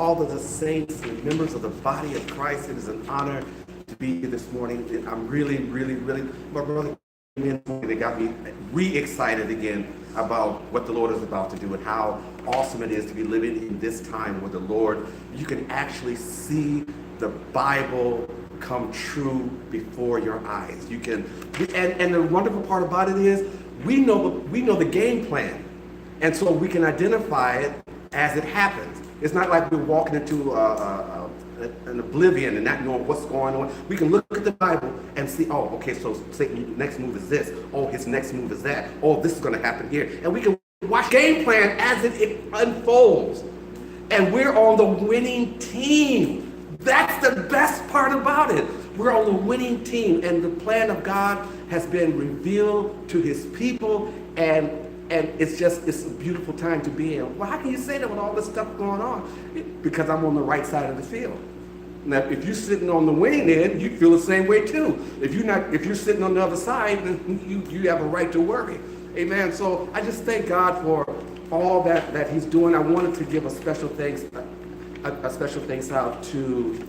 all of the saints and members of the body of Christ. It is an honor to be here this morning. I'm really, my brother came in, they got me re-excited again about what the Lord is about to do and how awesome it is to be living in this time with the Lord. You can actually see the Bible come true before your eyes. You can, and the wonderful part about it is we know the game plan, and so we can identify it as it happens. It's not like we're walking into an oblivion and not knowing what's going on. We can look at the Bible and see, oh, okay, so Satan's next move is this. Oh, his next move is that. Oh, this is going to happen here, and we can watch game plan as it unfolds, and we're on the winning team. That's the best part about it. We're on the winning team, and the plan of God has been revealed to his people, and it's a beautiful time to be in. Well, how can you say that with all this stuff going on? Because I'm on the right side of the field. Now, if you're sitting on the winning end, you feel the same way too. If you're sitting on the other side, then you have a right to worry. Amen. So I just thank God for all that he's doing. I wanted to give a special thanks out to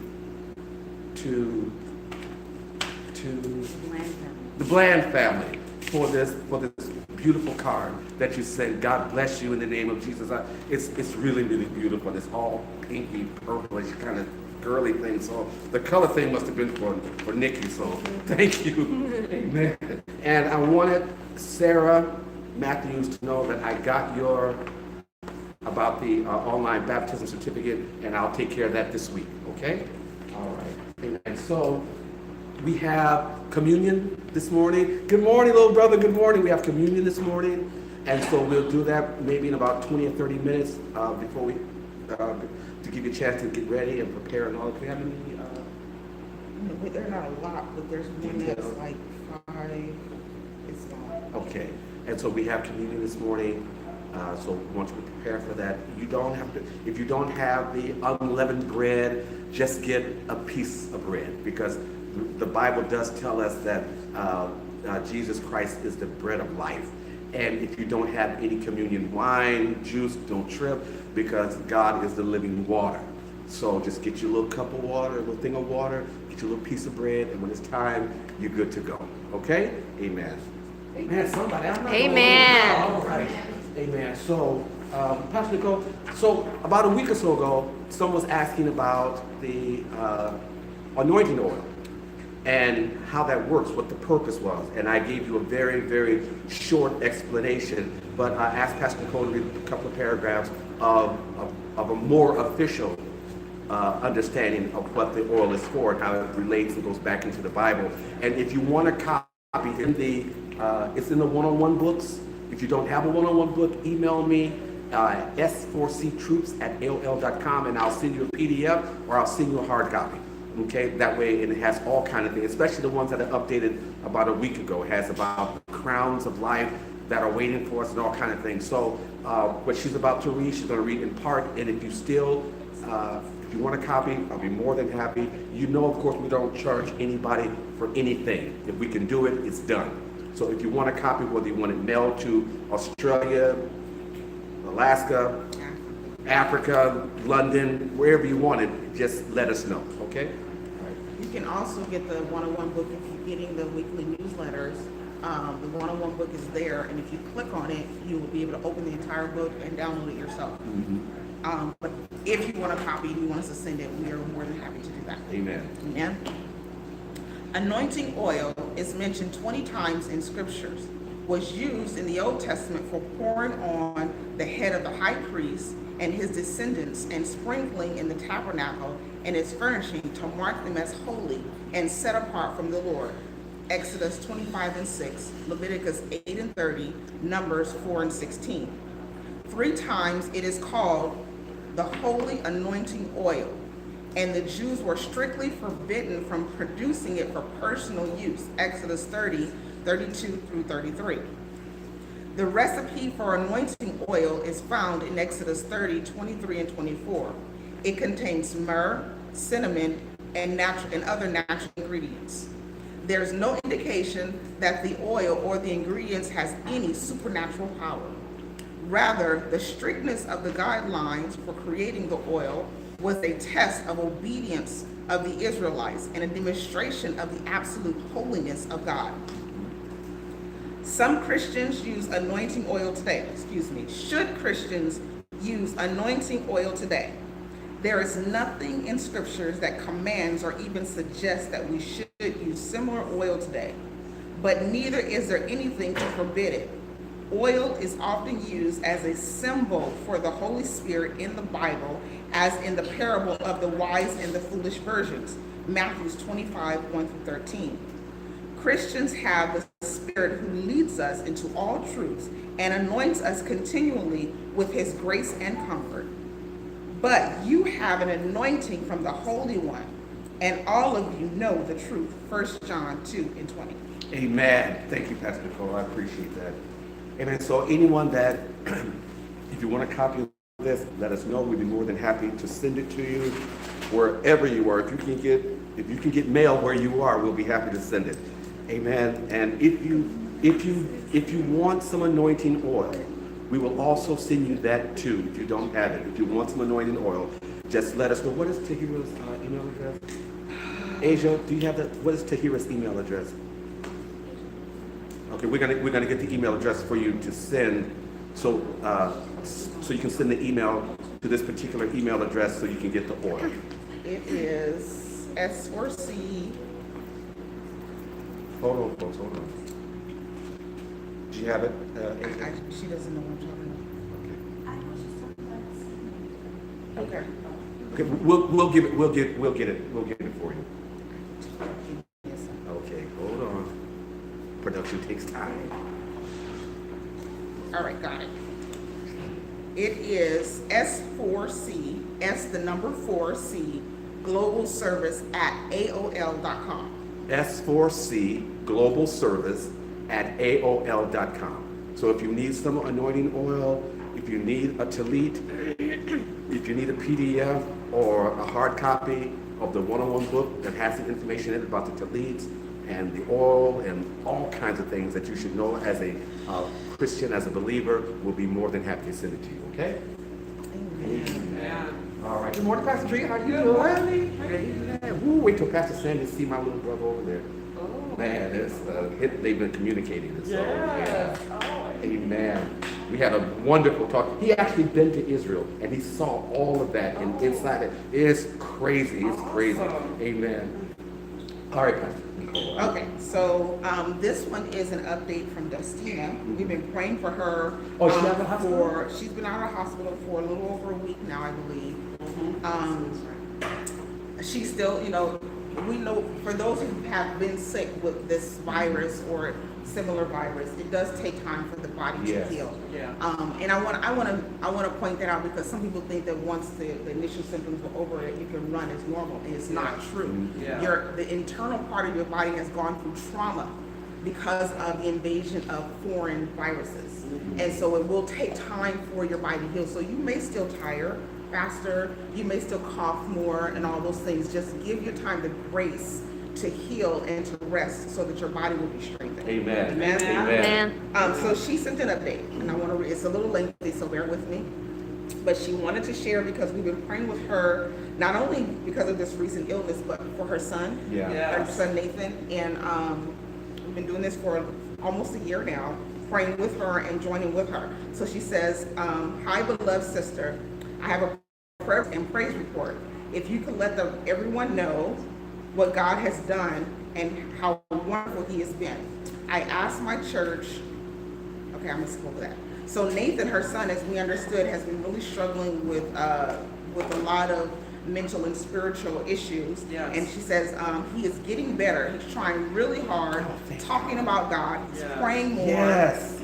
the Bland family for this beautiful card that you sent. God bless you in the name of Jesus. It's really beautiful. It's all pinky, purplish, kind of girly thing. So the color thing must have been for Nikki. So thank you. Amen. And I wanted Sarah Matthews to know that I got about the online baptism certificate, and I'll take care of that this week. Okay? All right. And so we have communion this morning. Good morning, little brother. Good morning. We have communion this morning, and so we'll do that maybe in about 20 or 30 minutes before we to give you a chance to get ready and prepare and all. Do we have any? There are not a lot, but there's one that's like 5. It's long. Okay. And so we have communion this morning. So once we prepare for that, you don't have to. If you don't have the unleavened bread, just get a piece of bread, because the Bible does tell us that Jesus Christ is the bread of life. And if you don't have any communion wine, juice, don't trip, because God is the living water. So just get your little cup of water, a little thing of water, get your little piece of bread, and when it's time, you're good to go. Okay? Amen. Amen. Somebody. Amen. All right. Amen. So, Pastor Nicole, so about a week or so ago, someone was asking about the anointing oil and how that works, what the purpose was. And I gave you a very, very short explanation, but I asked Pastor Nicole to read a couple of paragraphs of a more official understanding of what the oil is for and how it relates and goes back into the Bible. And if you want a copy, it's in the one-on-one books. If you don't have a one-on-one book, email me s4ctroops@aol.com, and I'll send you a PDF or I'll send you a hard copy. Okay, that way, and it has all kind of things, especially the ones that are updated about a week ago. It has about the crowns of life that are waiting for us and all kind of things. So what she's about to read, she's going to read in part, and if you still, if you want a copy, I'll be more than happy. You know, of course, we don't charge anybody for anything. If we can do it, it's done. So if you want a copy, whether you want it mailed to Australia, Alaska, Africa, London, wherever you want it, just let us know, okay? You can also get the one-on-one book if you're getting the weekly newsletters. The one-on-one book is there, and if you click on it, you will be able to open the entire book and download it yourself. Mm-hmm. But if you want a copy and you want us to send it, we are more than happy to do that. Amen. Amen. Anointing oil is mentioned 20 times in scriptures, was used in the Old Testament for pouring on the head of the high priest and his descendants and sprinkling in the tabernacle and its furnishing to mark them as holy and set apart from the Lord. Exodus 25:6, Leviticus 8:30, Numbers 4:16. 3 times it is called the holy anointing oil, and the Jews were strictly forbidden from producing it for personal use. Exodus 30:32-33. The recipe for anointing oil is found in Exodus 30:23 and 24. It contains myrrh, cinnamon, and other natural ingredients. There's no indication that the oil or the ingredients has any supernatural power. Rather, the strictness of the guidelines for creating the oil was a test of obedience of the Israelites and a demonstration of the absolute holiness of God. Some Christians use anointing oil today. Should Christians use anointing oil today? There is nothing in scriptures that commands or even suggests that we should use similar oil today, but neither is there anything to forbid it. Oil is often used as a symbol for the Holy Spirit in the Bible, as in the parable of the wise and the foolish virgins, Matthew 25, 1-13. Christians have the Spirit who leads us into all truths and anoints us continually with his grace and comfort. But you have an anointing from the Holy One, and all of you know the truth. 1 John 2:20. Amen. Thank you, Pastor Nicole. I appreciate that. Amen. So anyone that, if you want a copy of this, let us know. We'd be more than happy to send it to you wherever you are. If you can get mail where you are, we'll be happy to send it. Amen. And if you want some anointing oil, we will also send you that too. If you don't have it, if you want some anointing oil, just let us know. What is Tahira's email address? Asia, do you have that? What is Tahira's email address? Okay, we're gonna get the email address for you to send, so you can send the email to this particular email address so you can get the oil. It is S4C. Hold on, folks. Hold on. Do you have it? She doesn't know what I'm talking about. Okay. Okay, we'll get it for you. Yes, sir. Okay, hold on. Production takes time. All right, got it. It is S4C, S the number 4C, global service at AOL.com. S4C Global Service at AOL.com. So if you need some anointing oil, if you need a talit, if you need a PDF or a hard copy of the one-on-one book that has the information in it about the talits and the oil and all kinds of things that you should know as a Christian, as a believer, we'll be more than happy to send it to you, okay? Amen. All right. Good morning, Pastor Tree. How you doing? Amen. Woo, wait till Pastor Sandy see my little brother over there. Man, they've been communicating this. So, yeah. Amen. We had a wonderful talk. He actually been to Israel and he saw all of that and inside it. It's crazy. It's crazy. Amen. All right, Pastor. Okay, so this one is an update from Dustina. We've been praying for her. Oh, she's out of the hospital? She's been out of the hospital for a little over a week now, I believe. She's still, we know for those who have been sick with this virus or similar virus, it does take time for the body to heal. Yeah. And I want to point that out because some people think that once the initial symptoms are over, you can run as normal, and it's not true. Yeah. The internal part of your body has gone through trauma because of the invasion of foreign viruses, and so it will take time for your body to heal. So you may still tire faster, you may still cough more, and all those things. Just give your time the grace to heal and to rest so that your body will be strengthened. Amen. Amen. Amen. So she sent an update, and I want to it's a little lengthy, so bear with me. But she wanted to share because we've been praying with her, not only because of this recent illness, but for her son, her son Nathan. And we've been doing this for almost a year now, praying with her and joining with her. So she says, hi, beloved sister. I have a prayer and praise report. If you could let everyone know what God has done and how wonderful he has been. I asked my church, okay, I'm gonna skip over that. So Nathan, her son, as we understood, has been really struggling with a lot of mental and spiritual issues. Yes. And she says he is getting better. He's trying really hard, talking about God. He's praying more. Yes.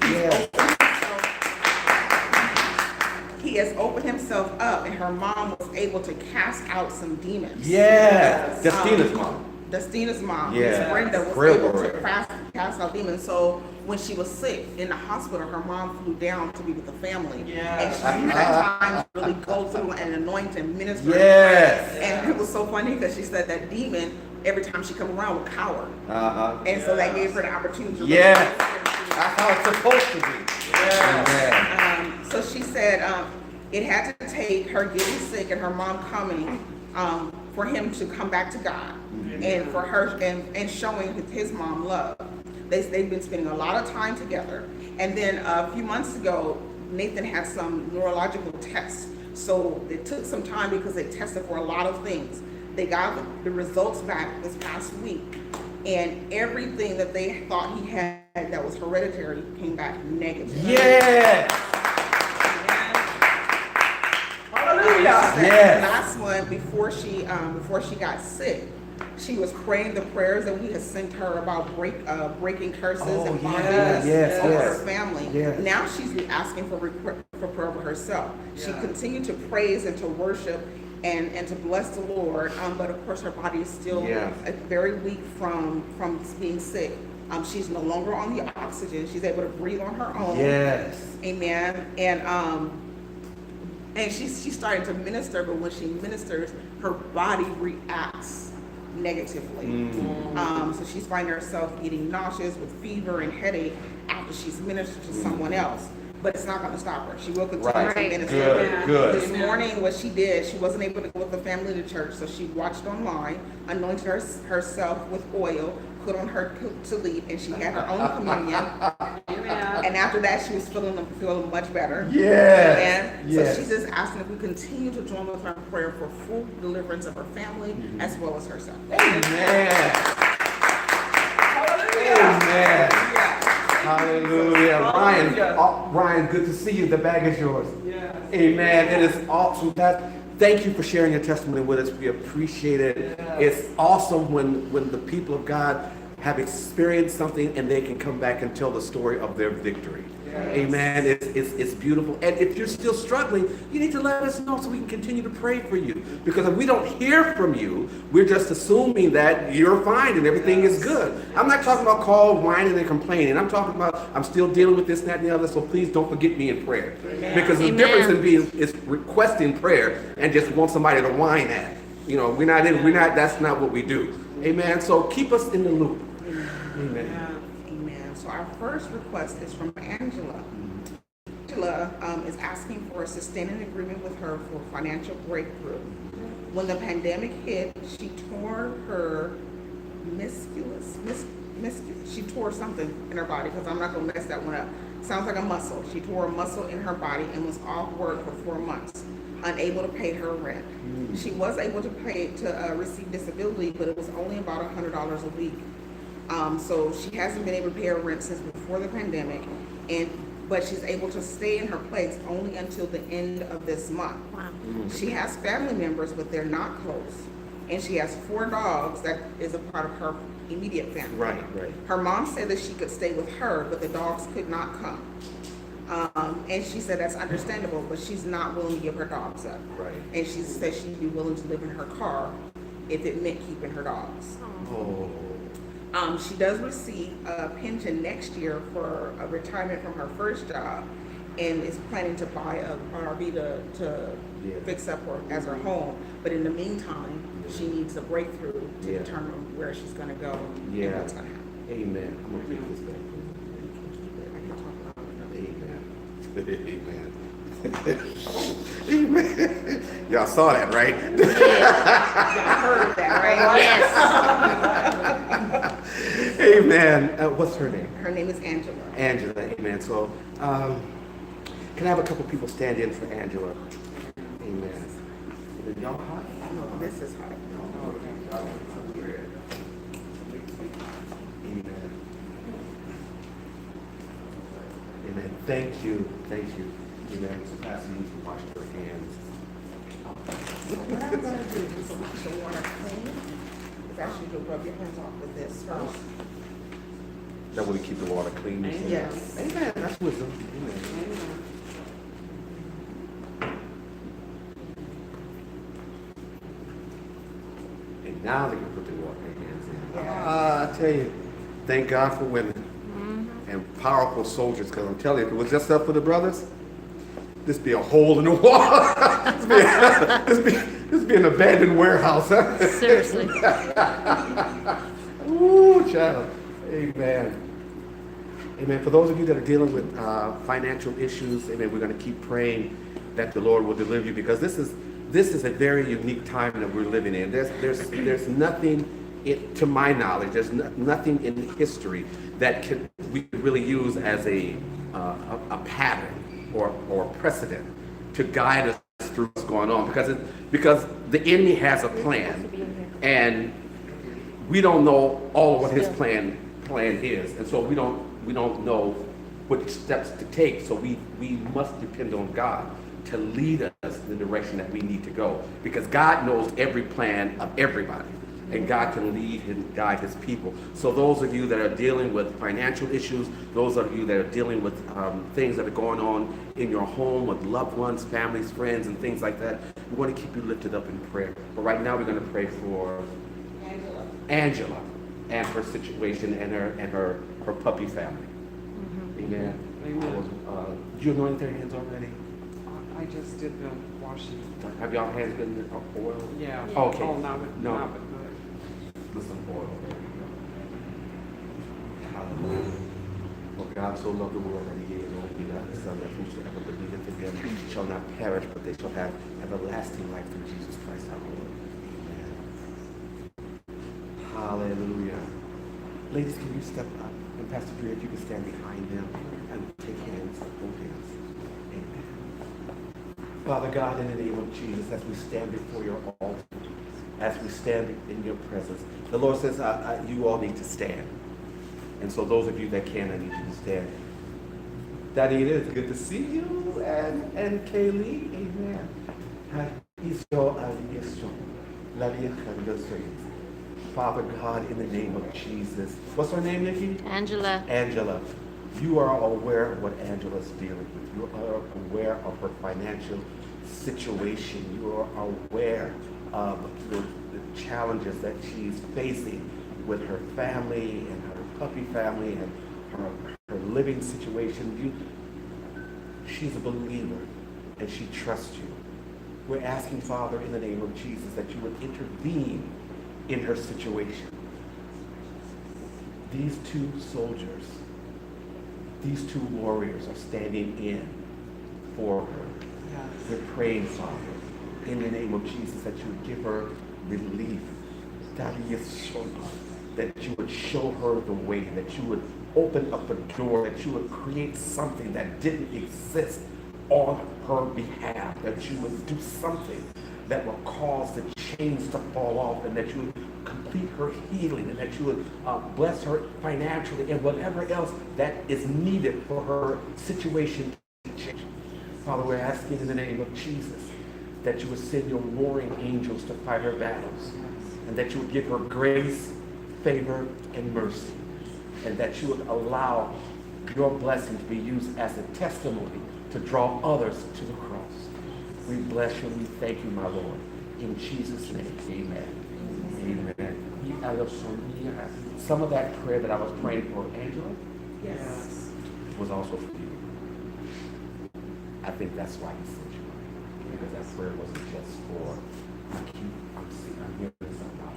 He has opened himself up, and her mom was able to cast out some demons. Yes. Destina's mom. Destina's mom, Yeah. Miss Brenda, was Real able great. to cast out demons. So when she was sick in the hospital, her mom flew down to be with the family. Yeah. And she had time to really go through and anoint and minister. Yes. And it was so funny because she said that demon, every time she come around, would cower. And so that gave her the opportunity to Yes. That's how it's supposed to be. Yeah. So she said, It had to take her getting sick and her mom coming for him to come back to God, and for her and showing his mom love. They've been spending a lot of time together. And then a few months ago, Nathan had some neurological tests. So it took some time because they tested for a lot of things. They got the results back this past week, and everything that they thought he had that was hereditary came back negative. Yes. Hallelujah. Yes. The last one, before she got sick, she was praying the prayers that we had sent her about breaking curses and bondage over her family. Yes. Now she's asking for prayer for herself. She continued to praise and to worship and to bless the Lord, but of course her body is still very weak from being sick. She's no longer on the oxygen. She's able to breathe on her own. Yes. Amen. And she's starting to minister, but when she ministers, her body reacts negatively. So she's finding herself getting nauseous with fever and headache after she's ministered to someone else. But it's not going to stop her. She will continue to minister. Good. This morning, what she did, she wasn't able to go with the family to church, so she watched online, anointed herself with oil, put on her tallit, and she had her own communion. And after that, she was feeling much better. So she's just asking if we continue to join with her in prayer for full deliverance of her family as well as herself. Amen. Amen. Hallelujah. Ryan, good to see you. The bag is yours. Yes. Amen. It is awesome. Thank you for sharing your testimony with us. We appreciate it. Yes. It's awesome when the people of God have experienced something and they can come back and tell the story of their victory. Yes. Amen. It's beautiful. And if you're still struggling, you need to let us know so we can continue to pray for you. Because if we don't hear from you, we're just assuming that you're fine and everything is good. I'm not talking about whining and complaining. I'm talking about I'm still dealing with this, that, and the other, so please don't forget me in prayer. Amen. Because the difference in being is requesting prayer and just want somebody to whine at. You know, that's not what we do. Amen. So keep us in the loop. Amen. So our first request is from Angela. Angela is asking for a sustaining agreement with her for financial breakthrough. When the pandemic hit, she tore her she tore something in her body, because I'm not going to mess that one up. Sounds like a muscle. She tore a muscle in her body and was off work for 4 months, unable to pay her rent. She was able to receive disability, but it was only about $100 a week. So she hasn't been able to pay her rent since before the pandemic, but she's able to stay in her place only until the end of this month. Wow. She has family members, but they're not close. And she has 4 dogs that is a part of her immediate family. Right. Her mom said that she could stay with her, but the dogs could not come. And she said that's understandable, but she's not willing to give her dogs up. Right. And she said she'd be willing to live in her car if it meant keeping her dogs. Oh. She does receive a pension next year for a retirement from her first job, and is planning to buy a RV to fix up as her home. But in the meantime, she needs a breakthrough to determine where she's going to go and what's going to happen. Amen. I'm going to keep this back. Amen. Amen. Y'all saw that, right? Y'all heard that, right? Yes. Amen. What's her name? Her name is Angela. Angela. Amen. So, can I have a couple people stand in for Angela? Amen. Is y'all hot? No, this is hot. Amen. Amen. Thank you. Amen. So Pastor, you can wash your hands. What I'm going to do is wash the water clean. Is actually to rub your hands off with this first. That way we keep the water clean. Yes. Amen. That's wisdom. Amen. And now they can put the water in their hands in. I tell you, thank God for women and powerful soldiers, because I'm telling you, if it was just up for the brothers, this be a hole in the wall. this be an abandoned warehouse. Huh? Seriously. Ooh, child. Amen. Amen. For those of you that are dealing with financial issues, amen, we're going to keep praying that the Lord will deliver you, because this is a very unique time that we're living in. There's nothing, to my knowledge, there's nothing in history that we could really use as a pattern or precedent to guide us through what's going on, because the enemy has a plan, and we don't know all of what his plan is, and so we don't know what steps to take. So we must depend on God to lead us in the direction that we need to go, because God knows every plan of everybody, and God can lead and guide his people. So those of you that are dealing with financial issues, those of you that are dealing with things that are going on in your home with loved ones, families, friends, and things like that, we want to keep you lifted up in prayer. But right now we're going to pray for Angela and her situation and her puppy family. Amen. Amen. Do you anoint their hands already? I just did the washing. Have y'all hands been in oil? Yeah. Okay. Oh, not with, No. not with good. With some oil. Hallelujah. For God so loved the world that he gave his only begotten Son, that whosoever believeth in him shall not perish, but they shall have everlasting life through Jesus Christ our Lord. Amen. Hallelujah. Ladies, can you step up? And Pastor Drew, if you can stand behind them and take hands, hold hands. Amen. Father God, in the name of Jesus, as we stand before your altar, as we stand in your presence, the Lord says, you all need to stand. And so those of you that can, I need you to stand. Daddy, it is good to see you, and Kaylee, amen. Father God, in the name of Jesus. What's her name, Nikki? Angela. Angela. You are aware of what Angela's dealing with. You are aware of her financial situation. You are aware of the challenges that she's facing with her family and her puppy family and her living situation. She's a believer and she trusts you. We're asking, Father, in the name of Jesus, that you would intervene in her situation. These two soldiers, these two warriors are standing in for her. Yes. We're praying, Father, in the name of Jesus, that you would give her relief. That you would show her the way, that you would open up a door, that you would create something that didn't exist on her behalf, that you would do something that will cause the chains to fall off, and that you would complete her healing, and that you would bless her financially and whatever else that is needed for her situation to change. Father, we're asking in the name of Jesus that you would send your warring angels to fight her battles, and that you would give her grace, favor, and mercy, and that you would allow your blessing to be used as a testimony to draw others to the cross. We bless you and we thank you, my Lord. In Jesus' name, amen. Amen. Some of that prayer that I was praying for Angela Yes. was also for you. I think that's why he sent you, because that prayer wasn't just for, I'm hearing something about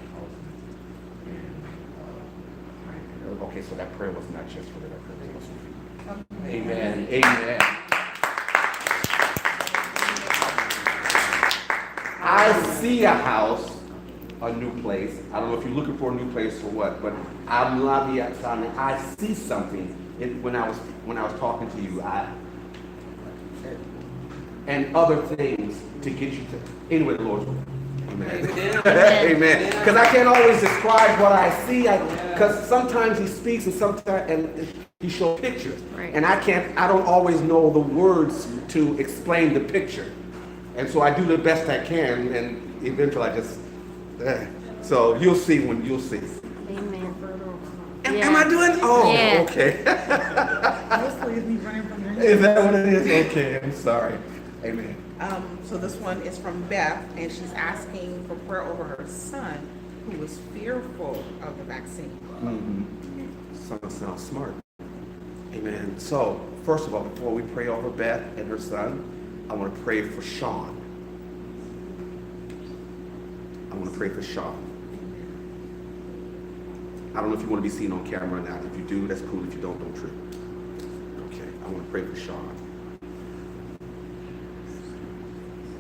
housing. Okay, so that prayer was not just for that prayer, it was for you. Amen. Amen. I see a house, a new place. I don't know if you're looking for a new place or what, but I see something when I was talking to you. And other things to get you to. Anyway, the Lord's will. Amen. Amen. Because I can't always describe what I see. Because sometimes he speaks and he shows pictures. Right. And I don't always know the words to explain the picture. And so I do the best I can, and eventually I just, so you'll see when you'll see. Amen. Am I doing? Oh, Yeah. okay. Mostly it's me running from your Is that what it is? Okay, I'm sorry. Amen. So this one is from Beth, and she's asking for prayer over her son, who was fearful of the vaccine. Sounds smart. Amen. So, first of all, before we pray over Beth and her son, I want to pray for Sean. I want to pray for Sean. I don't know if you want to be seen on camera or not. If you do, that's cool. If you don't trip. Okay, I want to pray for Sean.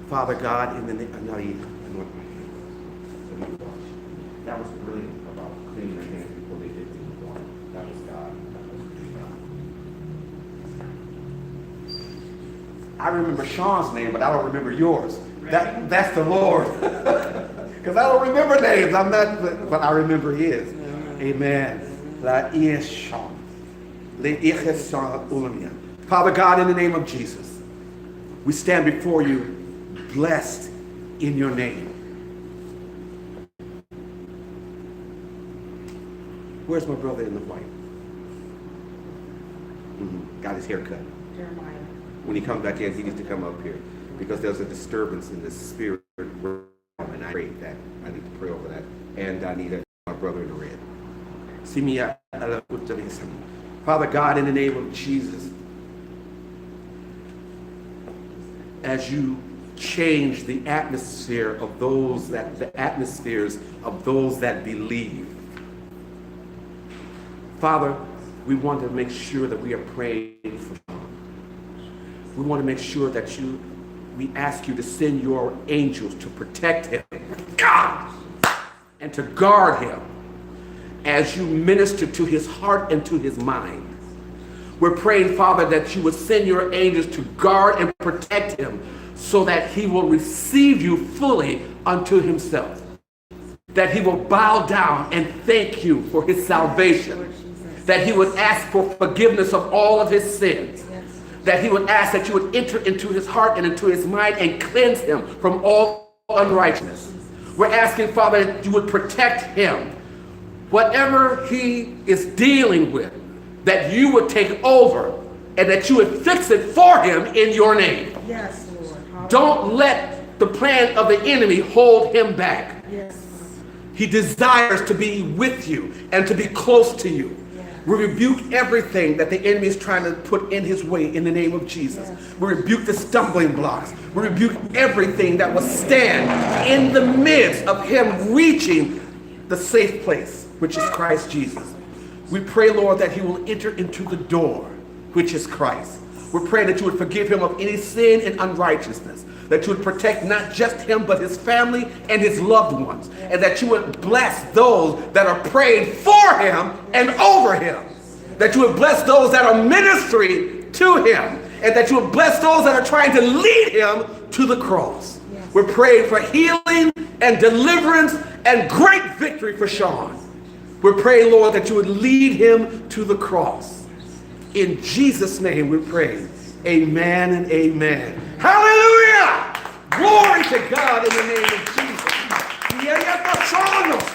Father God, in the name, I'm not even anoint my hands. Let me wash. That was brilliant about cleaning your hands before they did things wrong. That was God. That was God. I remember Sean's name, but I don't remember yours. That's the Lord. Because I don't remember names. I'm not, but I remember his. Amen. La Sean. Father God, in the name of Jesus, we stand before you blessed in your name. Where's my brother in the white? Got his hair cut. Jeremiah. When he comes back in, he needs to come up here because there's a disturbance in the spirit realm, and I pray that. I need to pray over that. And I need my brother in the red. Father God, in the name of Jesus, as you change the atmosphere of those that, the atmospheres of those that believe, Father, we want to make sure that we are praying for Sean. We want to make sure that we ask you to send your angels to protect him, God, and to guard him as you minister to his heart and to his mind. We're praying, Father, that you would send your angels to guard and protect him so that he will receive you fully unto himself. That he will bow down and thank you for his salvation. That he would ask for forgiveness of all of his sins. That he would ask that you would enter into his heart and into his mind and cleanse him from all unrighteousness. We're asking, Father, that you would protect him. Whatever he is dealing with, that you would take over and that you would fix it for him in your name. Yes, Lord. Don't let the plan of the enemy hold him back. Yes. He desires to be with you and to be close to you. We rebuke everything that the enemy is trying to put in his way in the name of Jesus. We rebuke the stumbling blocks. We rebuke everything that will stand in the midst of him reaching the safe place, which is Christ Jesus. We pray, Lord, that he will enter into the door, which is Christ. We pray that you would forgive him of any sin and unrighteousness, that you would protect not just him, but his family and his loved ones, and that you would bless those that are praying for him and over him, that you would bless those that are ministering to him, and that you would bless those that are trying to lead him to the cross. We're praying for healing and deliverance and great victory for Sean. We're praying, Lord, that you would lead him to the cross. In Jesus' name we pray. Amen and amen. Hallelujah! Glory to God in the name of Jesus.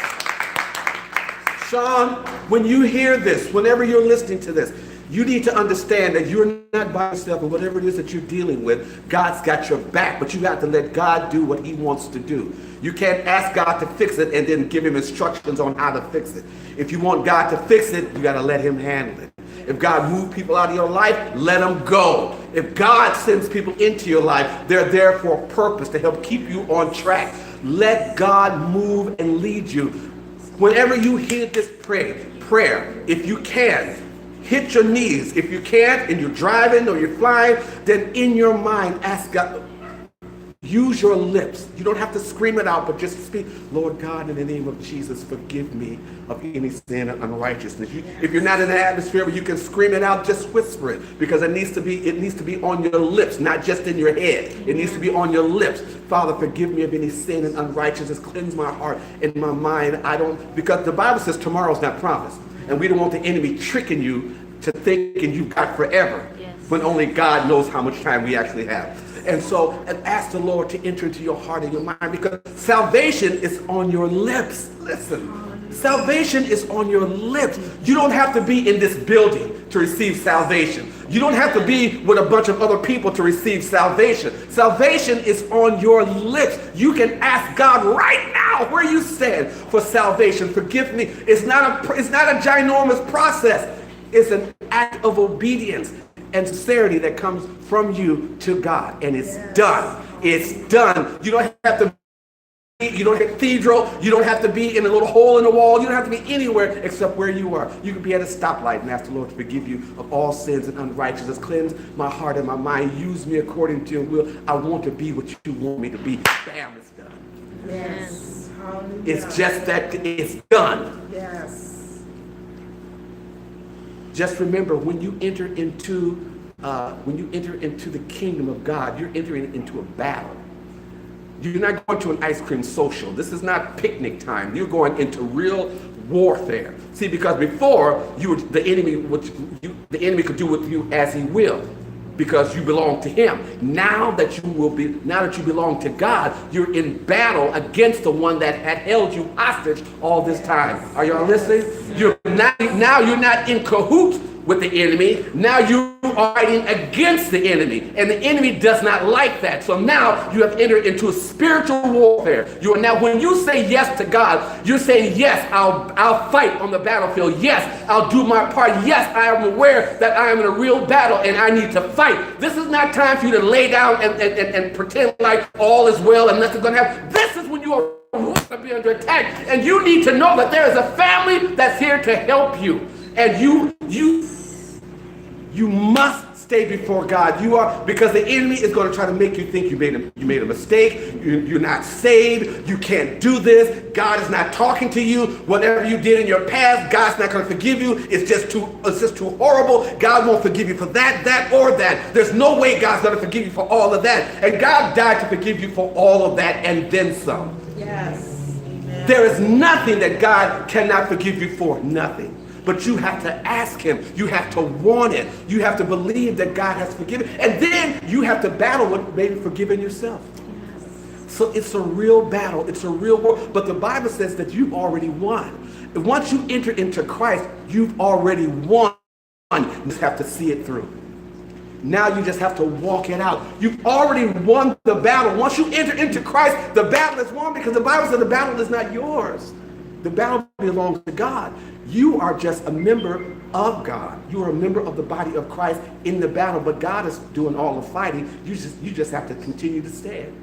Sean, when you hear this, whenever you're listening to this, you need to understand that you're not by yourself, and whatever it is that you're dealing with, God's got your back, but you got to let God do what he wants to do. You can't ask God to fix it and then give him instructions on how to fix it. If you want God to fix it, you got to let him handle it. If God moves people out of your life, let them go. If God sends people into your life, they're there for a purpose to help keep you on track. Let God move and lead you. Whenever you hear this prayer, if you can, hit your knees. If you can't and you're driving or you're flying, then in your mind ask God. Use your lips. You don't have to scream it out, but just speak. Lord God, in the name of Jesus, forgive me of any sin and unrighteousness. If you're not in an atmosphere where you can scream it out, just whisper it, because it needs to be on your lips, not just in your head. It needs to be on your lips. Father, forgive me of any sin and unrighteousness. Cleanse my heart and my mind. Because the Bible says tomorrow's not promised, and we don't want the enemy tricking you to thinking you've got forever, when only God knows how much time we actually have. And so, ask the Lord to enter into your heart and your mind, because salvation is on your lips. Listen, salvation is on your lips. You don't have to be in this building to receive salvation. You don't have to be with a bunch of other people to receive salvation. Salvation is on your lips. You can ask God right now where you stand for salvation. Forgive me. It's not a ginormous process. It's an act of obedience and sincerity that comes from you to God, and it's done. It's done. You don't have to you don't have cathedral, you don't have to be in a little hole in the wall, you don't have to be anywhere except where you are. You can be at a stoplight and ask the Lord to forgive you of all sins and unrighteousness. Cleanse my heart and my mind. Use me according to your will. I want to be what you want me to be. Bam, it's done. Yes. Hallelujah. It's just that it's done. Yes. Just remember, when you enter into the kingdom of God, you're entering into a battle. You're not going to an ice cream social. This is not picnic time. You're going into real warfare. See, because before the enemy could do with you as he will, because you belong to him. Now that you belong to God, you're in battle against the one that had held you hostage all this time. Are y'all listening? You're not in cahoots with the enemy. Now you are fighting against the enemy, and the enemy does not like that. So now you have entered into a spiritual warfare. You are now, when you say yes to God, you're saying, yes, I'll fight on the battlefield. Yes, I'll do my part. Yes, I am aware that I am in a real battle and I need to fight. This is not time for you to lay down and pretend like all is well and nothing's going to happen. This is when you are to be under attack, and you need to know that there is a family that's here to help you, and you must stay before God. Because the enemy is going to try to make you think you made a mistake. You're not saved. You can't do this. God is not talking to you. Whatever you did in your past, God's not going to forgive you. It's just too horrible. God won't forgive you for that, or that. There's no way God's going to forgive you for all of that. And God died to forgive you for all of that and then some. Yes. Amen. There is nothing that God cannot forgive you for. Nothing. But you have to ask him. You have to want it. You have to believe that God has forgiven. And then you have to battle with maybe forgiving yourself. So it's a real battle. It's a real war. But the Bible says that you've already won. And once you enter into Christ, you've already won. You just have to see it through. Now you just have to walk it out. You've already won the battle. Once you enter into Christ, the battle is won, because the Bible says the battle is not yours. The battle belongs to God. You are just a member of God. You are a member of the body of Christ in the battle, but God is doing all the fighting. You just have to continue to stand.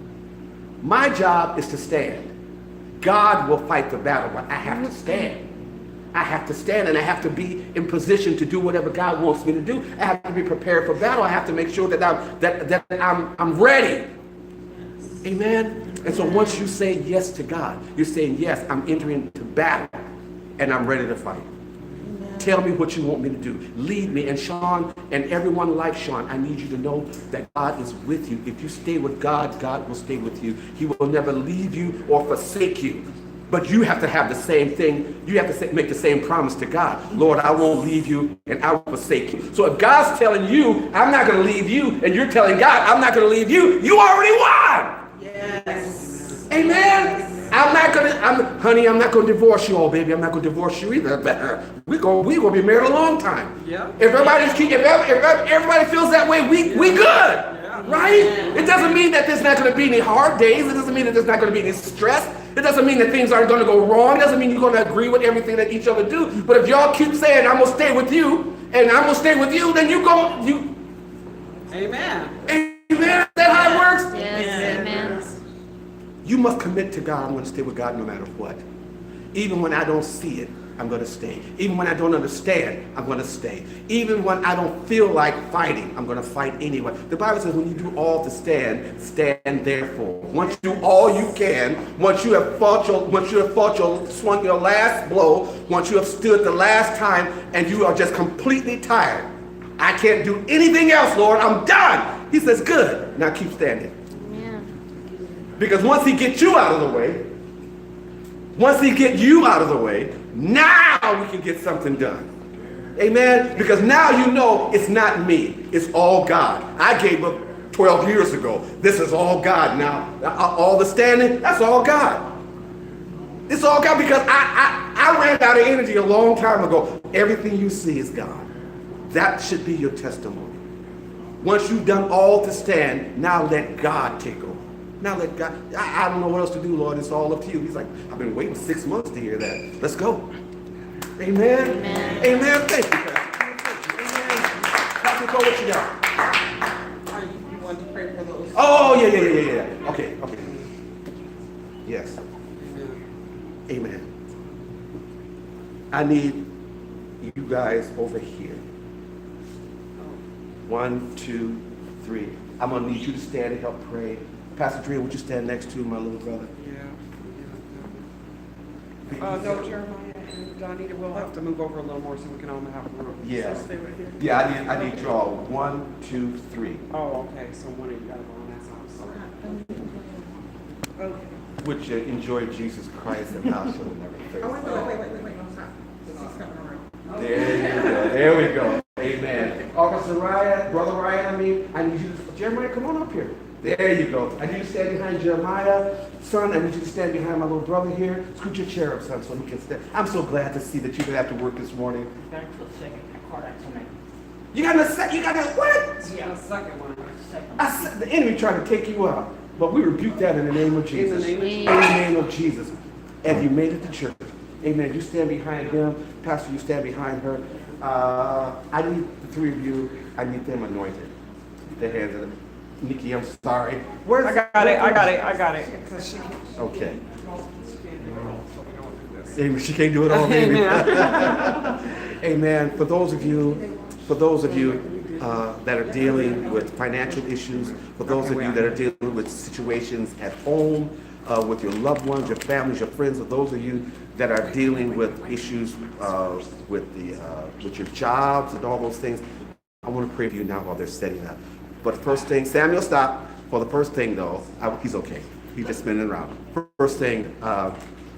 My job is to stand. God will fight the battle, but I have to stand. I have to stand, and I have to be in position to do whatever God wants me to do. I have to be prepared for battle. I have to make sure that I'm ready. Amen. And so once you say yes to God, you're saying, yes, I'm entering into battle and I'm ready to fight. Amen. Tell me what you want me to do. Lead me. And Sean and everyone like Sean, I need you to know that God is with you. If you stay with God, God will stay with you. He will never leave you or forsake you. But you have to have the same thing. You have to make the same promise to God. Lord, I won't leave you and I won't forsake you. So if God's telling you, I'm not going to leave you, and you're telling God, I'm not going to leave you, you already won. Yes. Amen. I'm not going to divorce you, oh baby. I'm not going to divorce you either. We're going to be married a long time. Yeah. If everybody feels that way, we good. Yeah. Right? Yeah. It doesn't mean that there's not going to be any hard days. It doesn't mean that there's not going to be any stress. It doesn't mean that things aren't going to go wrong. It doesn't mean you're going to agree with everything that each other do. But if y'all keep saying, I'm going to stay with you, and I'm going to stay with you, then Amen. Amen. Is that how it works? Yes, amen. You must commit to God. I'm going to stay with God no matter what. Even when I don't see it, I'm going to stay. Even when I don't understand, I'm going to stay. Even when I don't feel like fighting, I'm going to fight anyway. The Bible says when you do all to stand, stand therefore. Once you do all you can, once you have swung your last blow, once you have stood the last time, and you are just completely tired. I can't do anything else, Lord. I'm done. He says, good. Now keep standing. Because once he gets you out of the way, now we can get something done. Amen? Because now you know it's not me. It's all God. I gave up 12 years ago. This is all God now. All the standing, that's all God. It's all God, because I ran out of energy a long time ago. Everything you see is God. That should be your testimony. Once you've done all to stand, now let God take over. Now let God, I don't know what else to do, Lord. It's all up to you. He's like, I've been waiting 6 months to hear that. Let's go. Amen. Amen. Amen. Thank you, Pastor. Amen. Pastor, go what you got. You want to pray for those? Oh, yeah. Okay. Yes. Amen. Amen. I need you guys over here. 1, 2, 3. I'm gonna need you to stand and help pray. Pastor Dre, would you stand next to my little brother? No, Jeremiah and Donita, we'll have to move over a little more so we can all have room. Yeah. So stay right here. Yeah, I need y'all. 1, 2, 3. Oh, okay, so one of you gotta go on that side, sorry. Okay. Would you enjoy Jesus Christ and thou shalt never thirst? Oh, wait, no, stop. This is coming around. There you go. There we go. Amen. Officer Ryan, Brother Ryan, I need you to, Jeremiah, come on up here. There you go. I need you to stand behind Jeremiah. Son, I need you to stand behind my little brother here. Scoot your chair up, son, so he can stand. I'm so glad to see that you didn't have to work this morning. Back to the second car accident. You got a what? Yeah, the second one. I said the enemy tried to take you out. But we rebuke that in the name of Jesus. In the name of Jesus. In the name of Jesus. And you made it to church. Amen. You stand behind him. Pastor, you stand behind her. I need the three of you, I need them anointed. The hands of them. Nikki, I'm sorry. Where's I got it. Because she Okay. can't do it all, so we don't do this. Amen. She can't do it all, baby. Amen. Amen. For those of you that are dealing with financial issues, for those of you that are dealing with situations at home, with your loved ones, your families, your friends, for those of you that are dealing with issues with your jobs and all those things, I want to pray for you now while they're setting up. But first thing, Samuel, stop. For the first thing, though, he's okay. He's just spinning around. First thing, I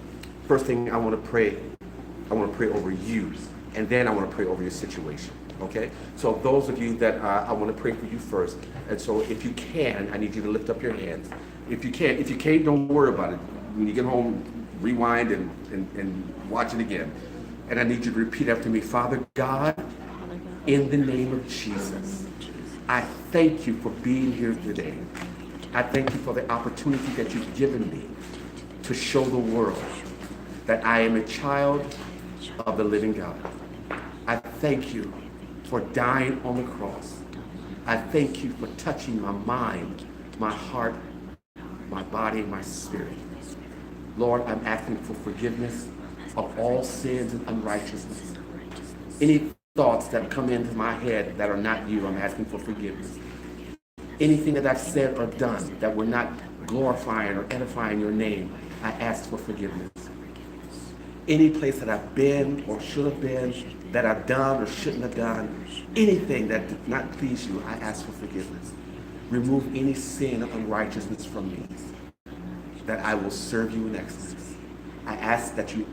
want to pray. I want to pray over you, and then I want to pray over your situation. Okay? So those of you that I want to pray for you first. And so if you can, I need you to lift up your hands. If you can't, don't worry about it. When you get home, rewind and watch it again. And I need you to repeat after me. Father God, in the name of Jesus, I thank you for being here today. I thank you for the opportunity that you've given me to show the world that I am a child of the living God. I thank you for dying on the cross. I thank you for touching my mind, my heart, my body, and my spirit. Lord, I'm asking for forgiveness of all sins and unrighteousness. Any thoughts that come into my head that are not you, I'm asking for forgiveness. Anything that I've said or done that were not glorifying or edifying your name, I ask for forgiveness. Any place that I've been or should have been, that I've done or shouldn't have done, anything that did not please you, I ask for forgiveness. Remove any sin or unrighteousness from me, that I will serve you in excellence. I ask that you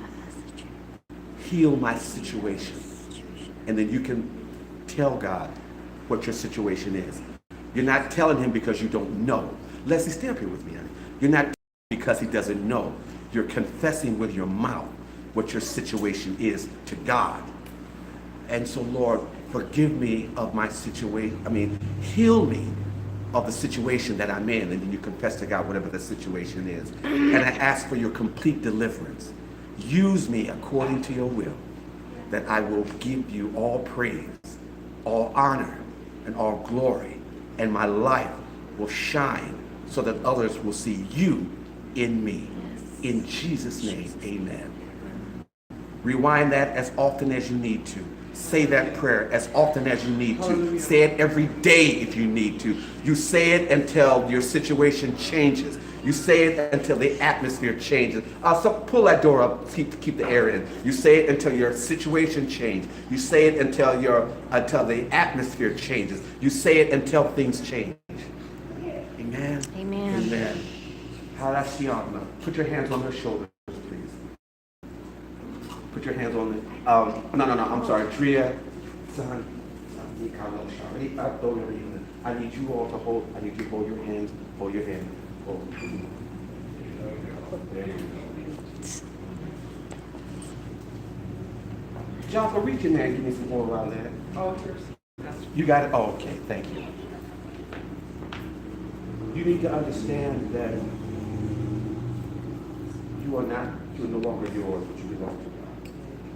heal my situation, and then you can tell God what your situation is. You're not telling him because you don't know. Leslie, stay up here with me, honey. You're not because he doesn't know. You're confessing with your mouth what your situation is to God. And so, Lord, forgive me of my situation. Heal me of the situation that I'm in. And then you confess to God whatever the situation is. And I ask for your complete deliverance. Use me according to your will, that I will give you all praise, all honor, and all glory. And my life will shine so that others will see you in me. In Jesus' name, amen. Rewind that as often as you need to. Say that prayer as often as you need to. Say it every day if you need to. You say it until your situation changes. You say it until the atmosphere changes. So pull that door up, keep the air in. You say it until your situation changes. You say it until the atmosphere changes. You say it until things change. Amen. Amen. Amen. Halasiana. Put your hands on her shoulders, please. Put your hands on it. No, I'm sorry. Tria, son. I need you all to hold. I need you to hold your hands. Hold your hand. Hold. There you go. Joppa, reach in there and give me some more around that. Oh, here's. You got it? Oh, okay. Thank you. You need to understand that you're no longer yours, but you belong to God.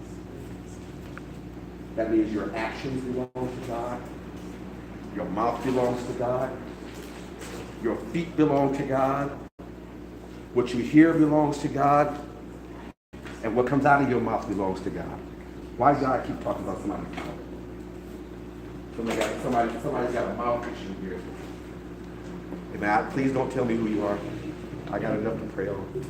That means your actions belong to God. Your mouth belongs to God. Your feet belong to God. What you hear belongs to God, and what comes out of your mouth belongs to God. Why does God keep talking about somebody's mouth? Somebody's got a mouth issue here. Amen. Please don't tell me who you are. I got enough to pray on.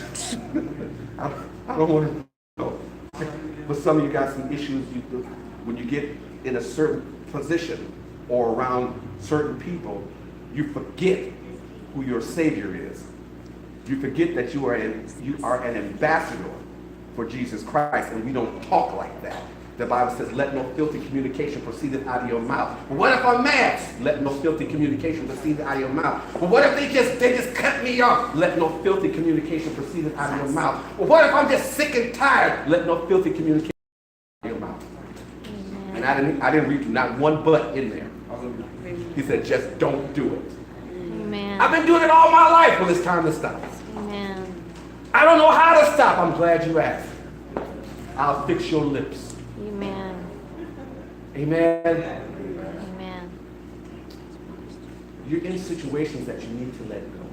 I don't want to know. But some of you got some issues when you get in a certain position or around certain people, you forget who your Savior is. You forget that you are an ambassador for Jesus Christ, and we don't talk like that. The Bible says, let no filthy communication proceed out of your mouth. But what if I'm mad? Let no filthy communication proceed out of your mouth. But what if they just cut me off? Let no filthy communication proceed out of your mouth. But what if I'm just sick and tired? Let no filthy communication out of your mouth. And I didn't read not one but in there. He said, just don't do it. Amen. I've been doing it all my life. Well, it's time to stop. Amen. I don't know how to stop. I'm glad you asked. I'll fix your lips. Amen. Amen. Amen. You're in situations that you need to let go.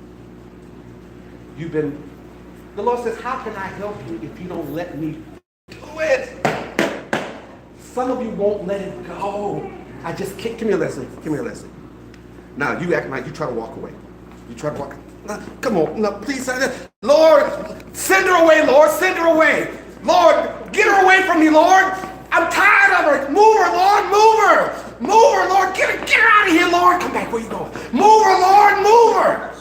The Lord says, how can I help you if you don't let me do it? Some of you won't let it go. I just can't. Give me a lesson. Give me a lesson. Now, you act like you try to walk away. You try to walk. No, come on. No, please. Lord, send her away, Lord. Send her away. Lord, get her away from me, Lord. I'm tired of her. Move her, Lord. Move her. Move her, Lord. Get her out of here, Lord. Come back. Where you going? Move her, Lord. Move her.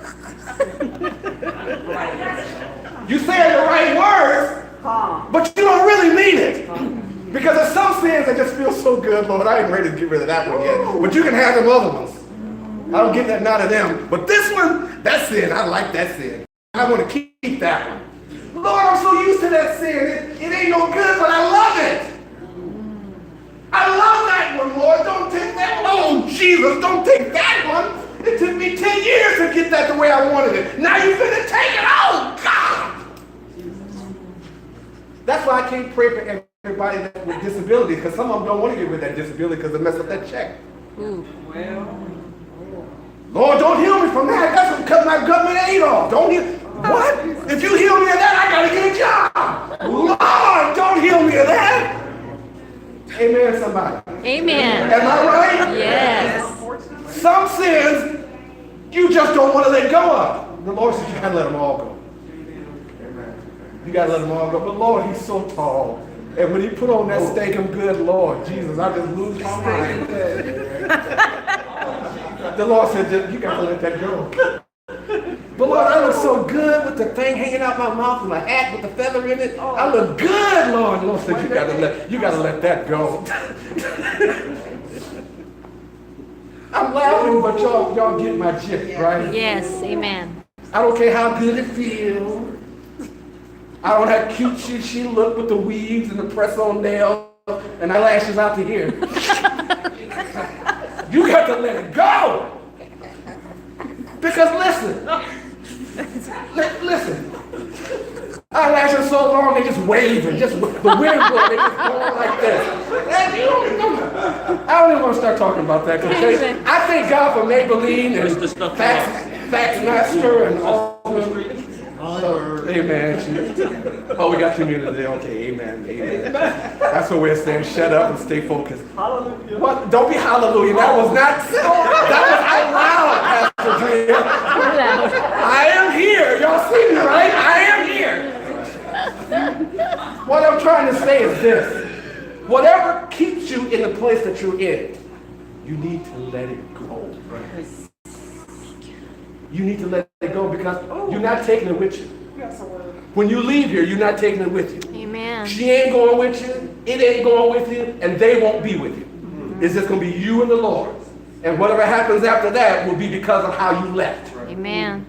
You say the right words, but you don't really mean it. Because there's some sins that just feel so good, Lord. I ain't ready to get rid of that one yet. But you can have them other ones. I don't get that none of them. But this one, that sin, I like that sin. I want to keep that one. Lord, I'm so used to that sin. It ain't no good, but I love it. I love that one, Lord. Don't take that one. Oh, Jesus, don't take that one. It took me 10 years to get that the way I wanted it. Now you're going to take it. Oh, God. That's why I can't pray for everybody with disabilities, because some of them don't want to get rid of that disability because they mess up that check. Lord, don't heal me from that. That's what cut my government aid off. Don't heal. What? If you heal me of that, I got to get a job. Lord, don't heal me of that. Amen, somebody. Amen. Am I right? Yes. Some sins you just don't want to let go of. The Lord says you got to let them all go. You got to let them all go. But Lord, he's so tall. And when he put on that steak, I'm good, Lord Jesus, I just lose my mind. The Lord said, you got to let that go. But Lord, I look so good with the thing hanging out my mouth and my hat with the feather in it. I look good, Lord. The Lord said, you got to let that go. I'm laughing, but y'all get my gist, right? Yes. Amen. I don't care how good it feels. I don't have cute she look with the weaves and the press-on nails and eyelashes out to here. You got to let it go. Because listen. Eyelashes so long they just waving, just the wind blows, they just going like this. I don't even want to start talking about that. Okay? I thank God for Maybelline and Fax Master and all them. Amen. Oh, we got community. Okay, amen. That's what we're saying. Shut up and stay focused. Hallelujah. What? Don't be hallelujah. That was out loud, Pastor Drea. I am here. Y'all see me, right? I am here. What I'm trying to say is this. Whatever keeps you in the place that you're in, you need to let it go. You need to let it go because you're not taking it with you. When you leave here, you're not taking it with you. Amen. She ain't going with you, it ain't going with you, and they won't be with you. It's just going to be you and the Lord. And whatever happens after that will be because of how you left. Amen.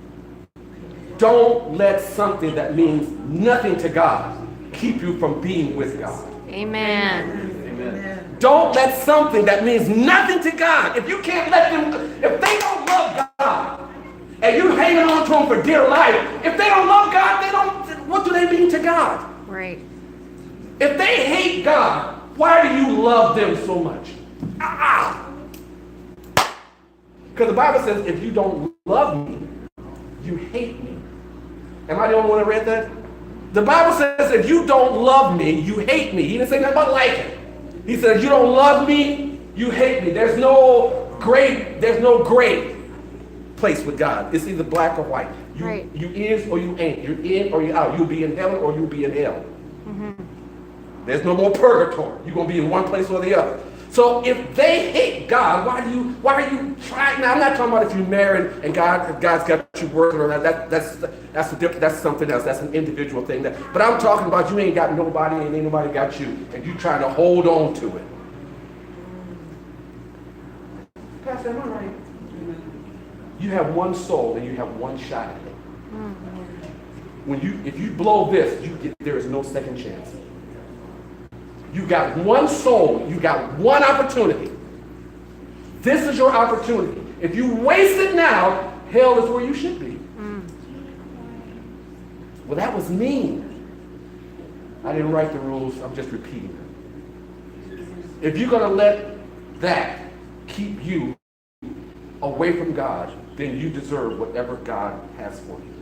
Don't let something that means nothing to God keep you from being with God. Amen. Don't let something that means nothing to God, if you can't let them, if they don't love God, and you're hanging on to them for dear life, if they don't love God, what do they mean to God? Right. If they hate God, why do you love them so much? Because the Bible says if you don't love me, you hate me. Am I the only one that read that? The Bible says if you don't love me, you hate me. He didn't say nothing about liking. He said, you don't love me, you hate me. There's no gray place with God. It's either black or white. Right. You is or you ain't. You're in or you're out. You'll be in heaven or you'll be in hell. There's no more purgatory. You're going to be in one place or the other. So if they hate God, why are you trying? Now, I'm not talking about if you're married and God's got you working on that. That's something else. That's an individual thing. But I'm talking about you ain't got nobody and ain't nobody got you, and you trying to hold on to it. Pastor, am I right? You have one soul and you have one shot at it. If you blow this, there is no second chance. You got one soul, you got one opportunity. This is your opportunity. If you waste it now, hell is where you should be. Well, that was mean. I didn't write the rules, I'm just repeating them. If you're going to let that keep you away from God, then you deserve whatever God has for you.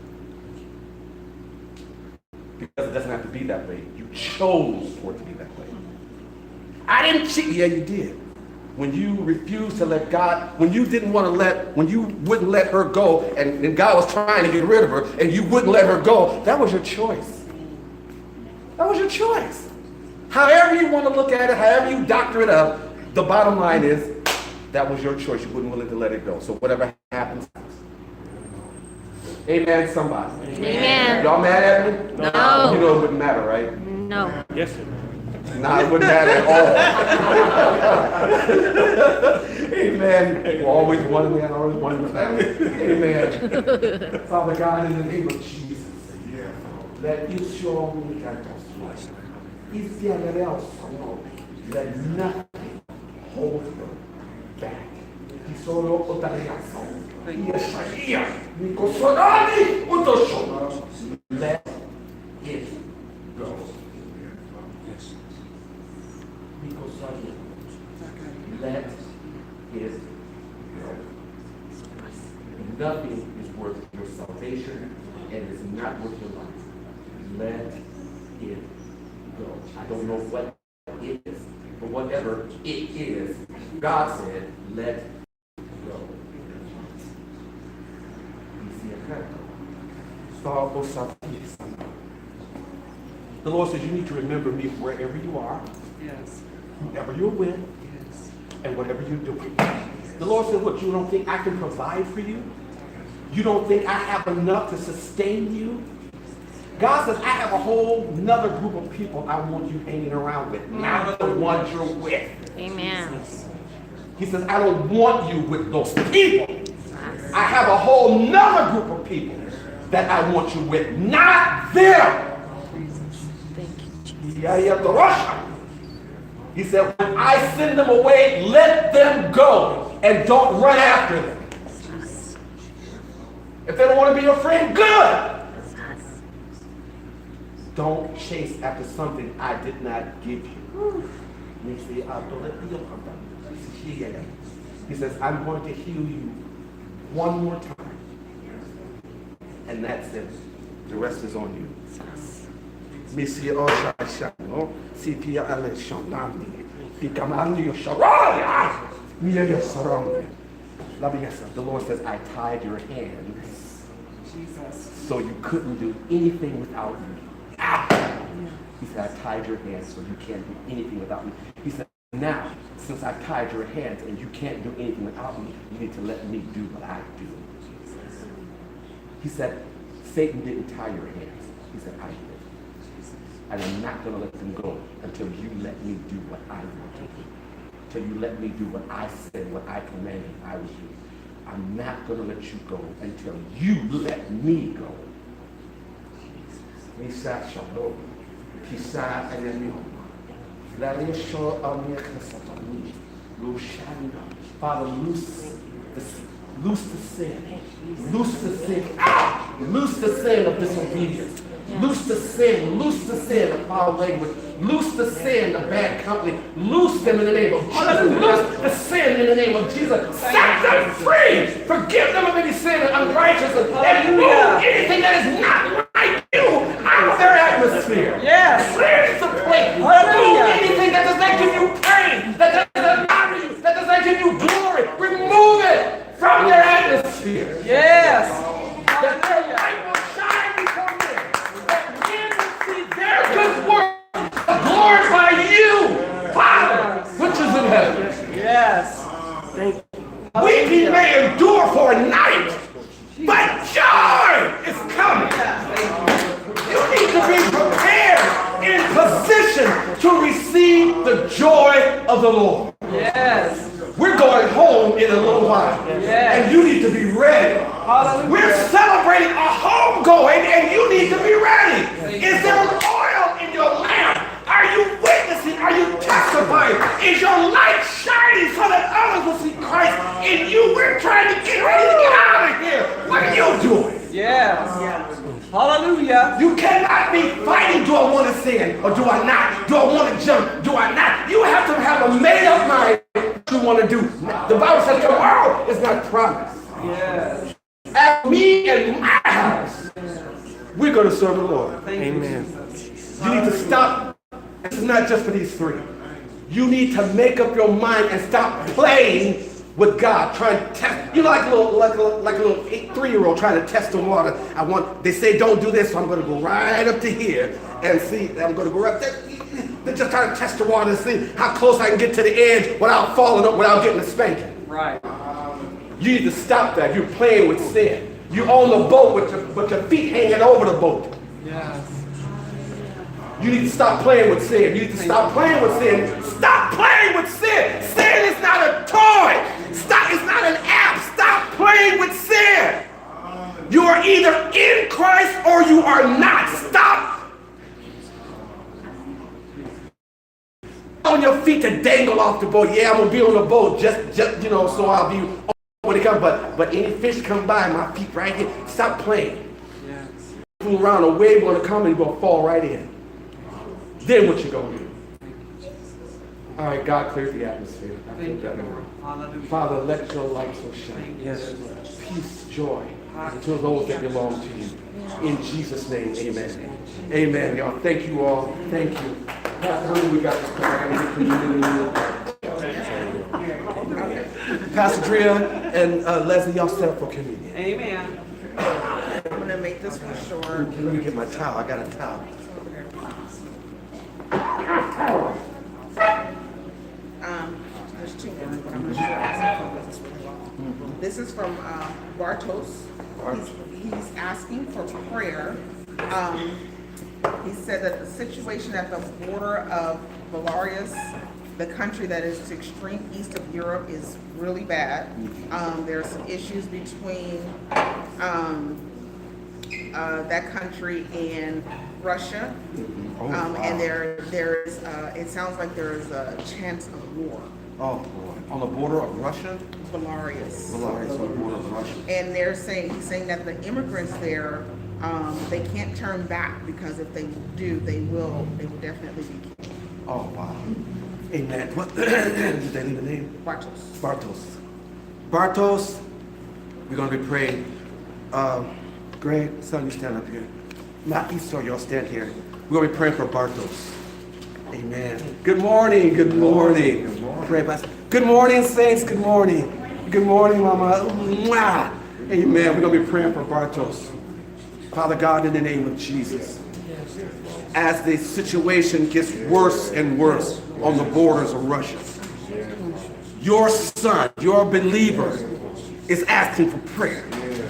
Because it doesn't have to be that way. You chose for it to be that way. I didn't cheat. Yeah, you did. When you refused to let God, when you wouldn't let her go, and God was trying to get rid of her, and you wouldn't let her go, that was your choice. That was your choice. However you want to look at it, however you doctor it up, the bottom line is, that was your choice. You weren't willing to let it go. So whatever happens. Amen, somebody. Amen. Y'all mad at me? No. You know it wouldn't matter, right? No. Yes, sir. Nah, it wouldn't matter at all. Amen. We're always one man, always one family. Amen. Father God, in the name of Jesus, let each show me that let nothing hold them back. Let it go. Let it go. Nothing is worth your salvation and is not worth your life. Let it go. I don't know what it is, but whatever it is, God said, let it go. The Lord says you need to remember me wherever you are, Yes. whoever you're with, Yes. and whatever you're doing. The Lord said, what, you don't think I can provide for you? You don't think I have enough to sustain you? God says, I have a whole nother group of people I want you hanging around with, not the ones you're with. Amen. He says, I don't want you with those people. I have a whole nother group of people that I want you with, not them. Thank you. He said, when I send them away, let them go and don't run after them. If they don't want to be your friend, good. Don't chase after something I did not give you. He says, I'm going to heal you one more time. And that's it. The rest is on you. Monsieur Oshashano, Sipia Aleshonani, Pikamandi Sharaya, Mia Sarong. The Lord says, I tied your hands so you couldn't do anything without me. He said, I tied your hands so you can't do anything without me. He said, now, since I tied your hands and you can't do anything without me, you need to let me do what I do. He said, Satan didn't tie your hands. He said, I did. And I'm not going to let them go until you let me do what I want to do. Until you let me do what I said, what I commanded I would do. I'm not going to let you go until you let me go. Father, loose the sin. Loose the sin. Loose the sin of disobedience. Loose the sin of foul language. Loose the sin of bad company. Loose them in the name of Jesus. Loose the sin in the name of Jesus. Set them free. Forgive them of any sin and unrighteousness. And remove anything that is not atmosphere. Yes. Cleanse the place. Hallelujah. Remove anything that does not give you pain, that does not honor you, that does not give you glory. Remove it from your atmosphere. Yes. That their light will shine before men. That men will see their good work to glorify you, Father, which is in heaven. Yes. Weeping may endure for a night, but joy is coming. You need to be prepared, in position to receive the joy of the Lord. Yes. We're going home in a little while, Yes. and you need to be ready. Hallelujah. We're celebrating a homegoing, and you need to be ready. Is there an oil in your lamp? Are you witnessing? Are you testifying? Is your light shining so that others will see Christ in you? We're trying to get ready to get out of here. What are you doing? Yes. Hallelujah. You cannot be fighting, do I want to sin or do I not? Do I want to jump? Do I not? You have to have a made up mind what you want to do. The Bible says tomorrow is not promised. Yes. As me and my house, we're going to serve the Lord. Amen. You need to stop. This is not just for these three. You need to make up your mind and stop playing with God, trying to test. You know, like a little 3-year-old trying to test the water. They say don't do this, so I'm going to go right up to here and see. I'm going to go right there. They're just trying to test the water and see how close I can get to the edge without falling up, without getting a spanking. Right. You need to stop that. You're playing with sin. You're on the boat with your feet hanging over the boat. Yes. You need to stop playing with sin. You need to stop playing with sin. Stop playing with sin. Sin is not a toy. Stop. It's not an app. Stop playing with sin. You are either in Christ or you are not. Stop on your feet to dangle off the boat. Yeah, I'm gonna be on the boat just so I'll be when it comes. But any fish come by, my feet right here. Stop playing. Yes. Fool around, a wave gonna come and you're gonna fall right in. Then what you gonna do? All right, God cleared the atmosphere. I Thank think you, that Lord. Hallelujah. Father, let your light so shine. Yes. Peace, joy to those that belong to you. In Jesus' name, amen. Amen, y'all. Thank you all. Thank you. Pastor, we got Pastor Drea and Leslie, y'all set up for communion. Amen. I'm gonna make this one short. Let me get my towel. I got a towel. There's two more, but I'm not sure I can focus really well. This is from Bartos. He's asking for prayer. He said that the situation at the border of Belarus, the country that is to extreme east of Europe, is really bad. There's some issues between that country and Russia. And there is, it sounds like there is a chance of war. Oh, boy. On the border of Russia? Belarus. Belarus, on the border of Russia. And he's saying that the immigrants there, they can't turn back because if they do, they will definitely be killed. Oh, wow. Amen. What did they leave the name? Bartos. Bartos. Bartos, we're going to be praying. Greg, son, you stand up here. Not Esau, y'all stand here. We're going to be praying for Bartos. Amen. Good morning. Good morning. Good morning. Pray, Pastor. Good morning, saints. Good morning. Good morning, Mama. Mwah. Amen. We're going to be praying for Bartos. Father God, in the name of Jesus, as the situation gets worse and worse on the borders of Russia, your son, your believer, is asking for prayer.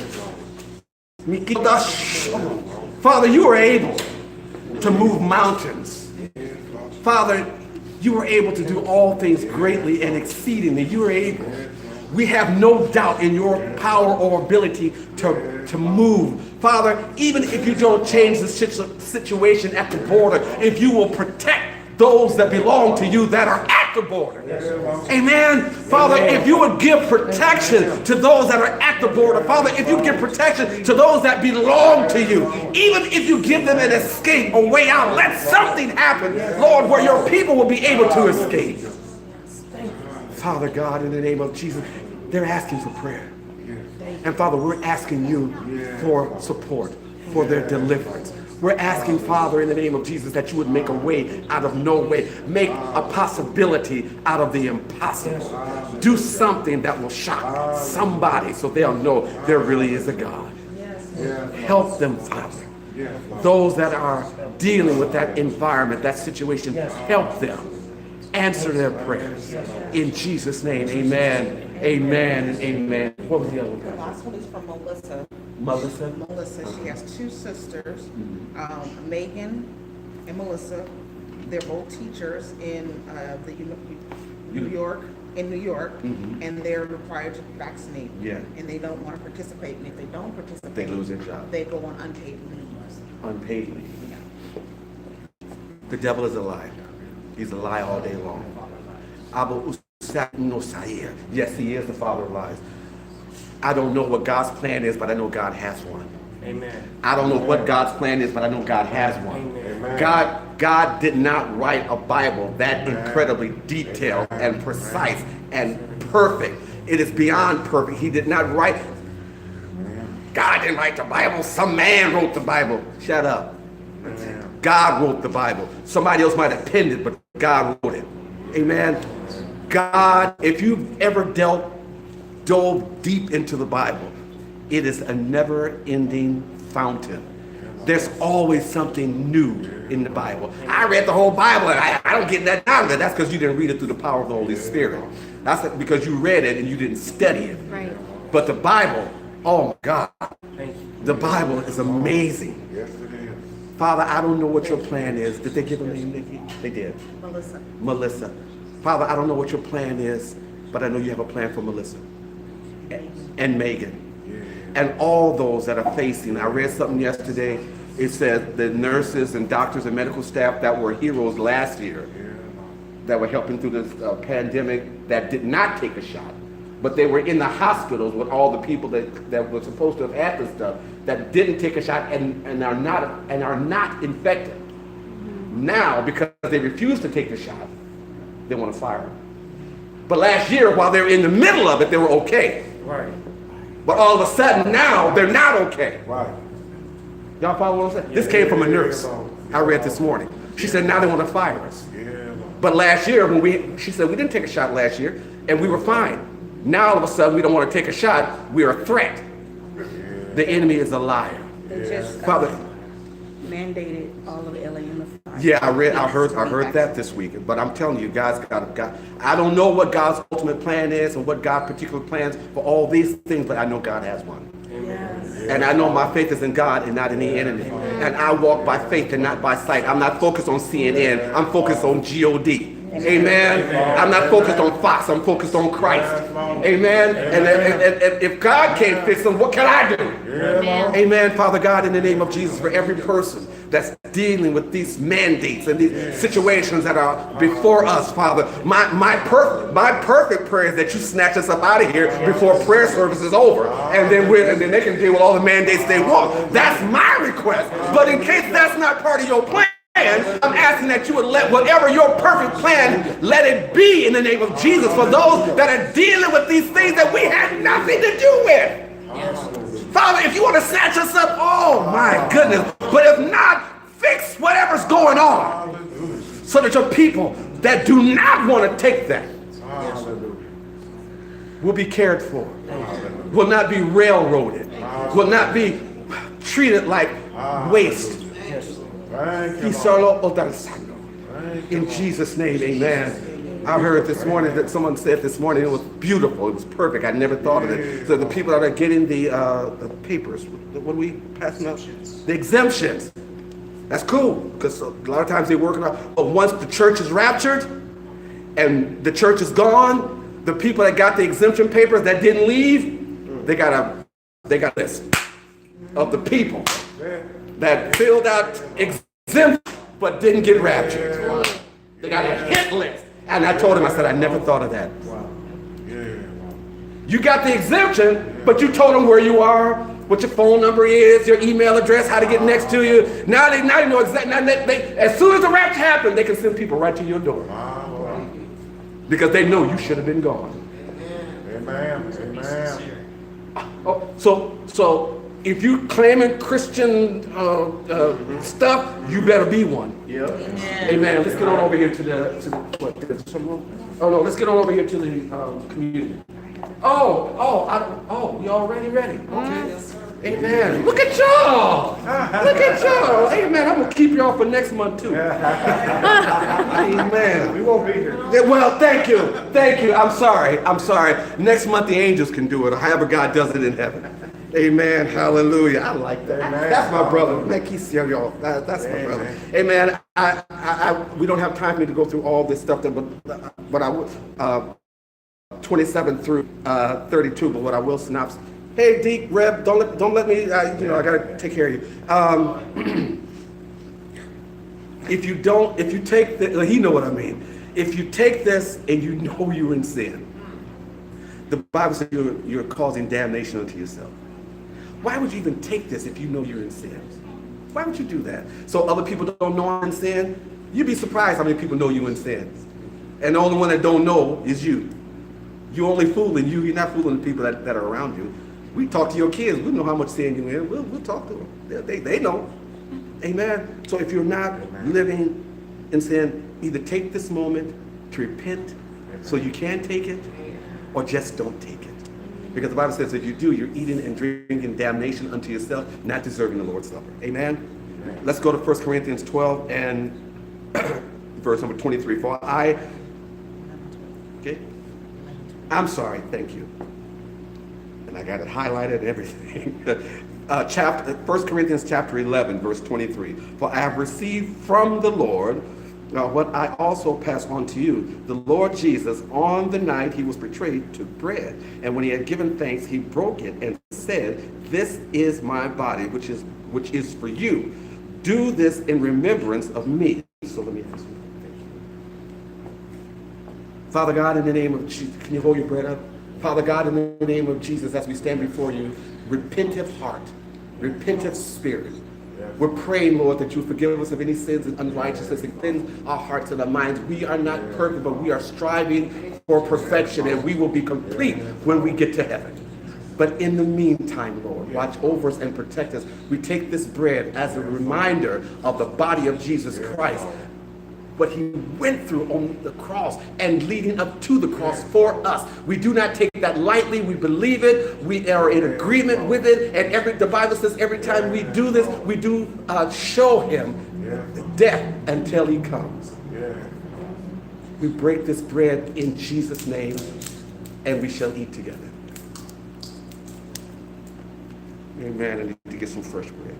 Father, you are able to move mountains. Father, you are able to do all things greatly and exceedingly. You are able. We have no doubt in your power or ability to move. Father, even if you don't change the situation at the border, if you will protect those that belong to you that are at the border. Amen. Father, if you would give protection to those that are at the border, Father, if you give protection to those that belong to you, even if you give them an escape, a way out, let something happen, Lord, where your people will be able to escape. Father God, in the name of Jesus, they're asking for prayer. And Father, we're asking you for support, for their deliverance. We're asking, Father, in the name of Jesus, that you would make a way out of no way. Make a possibility out of the impossible. Do something that will shock somebody so they'll know there really is a God. Help them, Father. Those that are dealing with that environment, that situation, help them. Answer their prayers. In Jesus' name, amen, amen, and amen. What was the other The one? last one is from Melissa. Melissa? Melissa, she has two sisters, Megan and Melissa. They're both teachers in New York, and they're required to vaccinate. Yeah. And they don't want to participate, and if they don't participate, They lose their job. they go on unpaid leave. Unpaid leave. The devil is a liar. He's a lie all day long. Yes, he is the father of lies. I don't know what God's plan is, but I know God has one. Amen. I don't know what God's plan is, but I know God has one. God did not write a Bible that incredibly detailed and precise and perfect. It is beyond perfect. He did not write. God didn't write the Bible. Some man wrote the Bible. Shut up. God wrote the Bible. Somebody else might have penned it, but God wrote it. Amen. God, if you've ever dove deep into the Bible, it is a never-ending fountain. There's always something new in the Bible. I read the whole Bible and I don't get that out of it. That's because you didn't read it through the power of the Holy Spirit. That's because you read it and you didn't study it. Right. But the Bible, oh my God, the Bible is amazing. Yes, it is. Father, I don't know what your plan is. Did they give a name, Nikki? They did. Melissa. Melissa. Father, I don't know what your plan is, but I know you have a plan for Melissa and Megan and all those that are facing. I read something yesterday. It said the nurses and doctors and medical staff that were heroes last year that were helping through this pandemic that did not take a shot, but they were in the hospitals with all the people that were supposed to have had this stuff that didn't take a shot and are not infected. Now, because they refuse to take the shot, they want to fire them. But last year, while they were in the middle of it, they were okay. Right. But all of a sudden now, they're not okay. Right. Y'all follow what I'm saying? This came from a nurse I read this morning. She said now they want to fire us. But last year, she said we didn't take a shot last year, and we were fine. Now all of a sudden, we don't want to take a shot. We're a threat. The enemy is a liar. They just Father, mandated all of LA Unified. yeah, I heard that this week. But I'm telling you, God, I don't know what God's ultimate plan is and what God's particular plans for all these things, but I know God has one. Yes. And I know my faith is in God and not in the enemy. And I walk by faith and not by sight. I'm not focused on CNN. I'm focused on God. Amen. I'm not focused on Fox. I'm focused on Christ. Amen. And if God can't fix them, what can I do? Amen. Amen. Father God, in the name of Jesus, for every person that's dealing with these mandates and these situations that are before us, Father, my perfect prayer is that you snatch us up out of here before prayer service is over, and then they can deal with all the mandates they want. That's my request. But in case that's not part of your plan, I'm asking that you would let whatever your perfect plan, let it be in the name of Jesus for those that are dealing with these things that we had nothing to do with. Father, if you want to snatch us up, oh my goodness. But if not, fix whatever's going on so that your people that do not want to take that will be cared for, will not be railroaded, will not be treated like waste. In Jesus' name, amen. I heard this morning that someone said this morning, it was beautiful, it was perfect. I never thought of it. So the people that are getting the papers, what are we passing out? The exemptions. That's cool, because a lot of times they're working on, but once the church is raptured and the church is gone, the people that got the exemption papers that didn't leave, they got a list of the people that filled out exempt but didn't get raptured. They got a hit list. And I told him, I said, I never thought of that. You got the exemption, but you told them where you are, what your phone number is, your email address, how to get next to you. Now they know exactly. As soon as the rapture happens, they can send people right to your door. Because they know you should have been gone. Amen. Amen. Oh, so If you claiming Christian stuff, you better be one. Yep. Amen. Let's get on over here to the oh no, let's get on over here to the community. We already ready. Okay. Amen. Look at y'all. Look at y'all. Amen. I'm gonna keep y'all for next month too. Amen. We won't be here. Yeah, well, thank you. Thank you. I'm sorry. Next month the angels can do it. However God does it in heaven. Amen. Hallelujah. I like that. Amen. That's my brother. Y'all. That's my brother. Amen. We don't have time for me to go through all this stuff, but I will. 27 through 32. But what I will synopsis. Hey, Deke, Reb, don't let me. I gotta take care of you. If you take the, he know what I mean. If you take this and you know you're in sin, the Bible says you're causing damnation unto yourself. Why would you even take this if you know you're in sin? Why would you do that? So other people don't know I'm in sin? You'd be surprised how many people know you're in sin. And the only one that don't know is you. You're only fooling you. You're not fooling the people that are around you. We talk to your kids. We know how much sin you're in. We'll talk to them. They know. Amen. So if you're not living in sin, either take this moment to repent so you can take it, or just don't take it. Because the Bible says if you do, you're eating and drinking damnation unto yourself, not deserving the Lord's Supper. Amen. Let's go to 1 Corinthians 12 and verse number 23. I'm sorry, thank you. And I got it highlighted and everything. 1 Corinthians chapter 11, verse 23. For I have received from the Lord what I also pass on to you. The Lord Jesus, on the night he was betrayed, took bread. And when he had given thanks, he broke it and said, "This is my body, which is for you. Do this in remembrance of me." So let me ask you. Father God, in the name of Jesus, can you hold your bread up? Father God, in the name of Jesus, as we stand before you, repentive heart, repentive spirit. We're praying, Lord, that you forgive us of any sins and unrighteousness and cleanse our hearts and our minds. We are not perfect, but we are striving for perfection, and we will be complete when we get to heaven. But in the meantime, Lord, watch over us and protect us. We take this bread as a reminder of the body of Jesus Christ, what he went through on the cross and leading up to the cross for us. We do not take that lightly. We believe it. We are in agreement with it. And the Bible says every time we do this, we do show him death until he comes. We break this bread in Jesus' name, and we shall eat together. Amen. I need to get some fresh bread.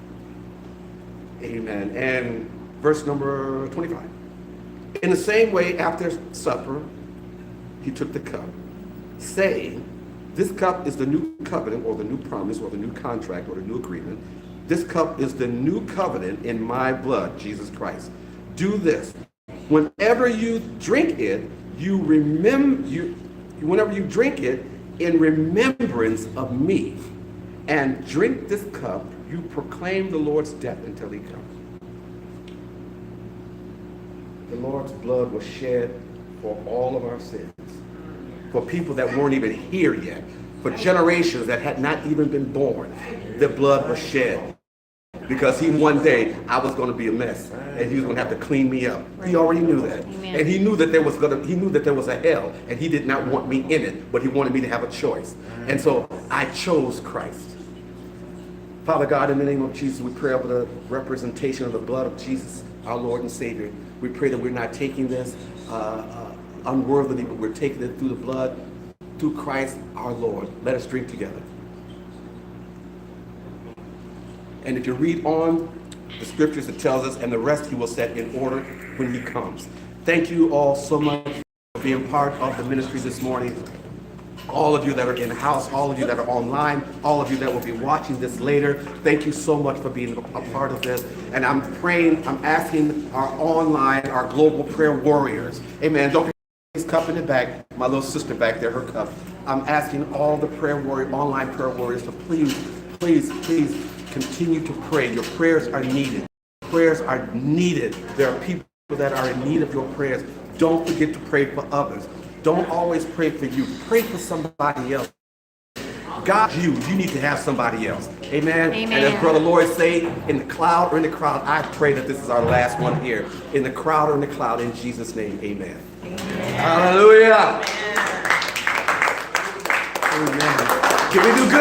Amen. And verse number 25. In the same way, after supper, he took the cup, saying, "This cup is the new covenant, or the new promise, or the new contract, or the new agreement. This cup is the new covenant in my blood, Jesus Christ. Do this. Whenever you drink it, whenever you drink it in remembrance of me. And drink this cup, you proclaim the Lord's death until he comes." The Lord's blood was shed for all of our sins, for people that weren't even here yet, for generations that had not even been born. The blood was shed because one day I was going to be a mess, and he was going to have to clean me up. He already knew that. Amen. And he knew that there was a hell, and he did not want me in it, but he wanted me to have a choice. And so I chose Christ. Father God, in the name of Jesus, we pray over the representation of the blood of Jesus, our Lord and Savior. We pray that we're not taking this unworthily, but we're taking it through the blood, through Christ our Lord. Let us drink together. And if you read on the scriptures, it tells us, and the rest he will set in order when he comes. Thank you all so much for being part of the ministry this morning. All of you that are in the house, all of you that are online, all of you that will be watching this later, thank you so much for being a part of this. And I'm asking our online, our global prayer warriors, amen, don't forget this cup in the back, my little sister back there, her cup. I'm asking all the online prayer warriors to please continue to pray. Your prayers are needed. Prayers are needed. There are people that are in need of your prayers. Don't forget to pray for others. Don't always pray for you. Pray for somebody else. God, you need to have somebody else. Amen. Amen. And as Brother Lloyd say, in the cloud or in the crowd, I pray that this is our last one here. In the crowd or in the cloud, in Jesus' name, amen. Hallelujah. Amen. Can we do good?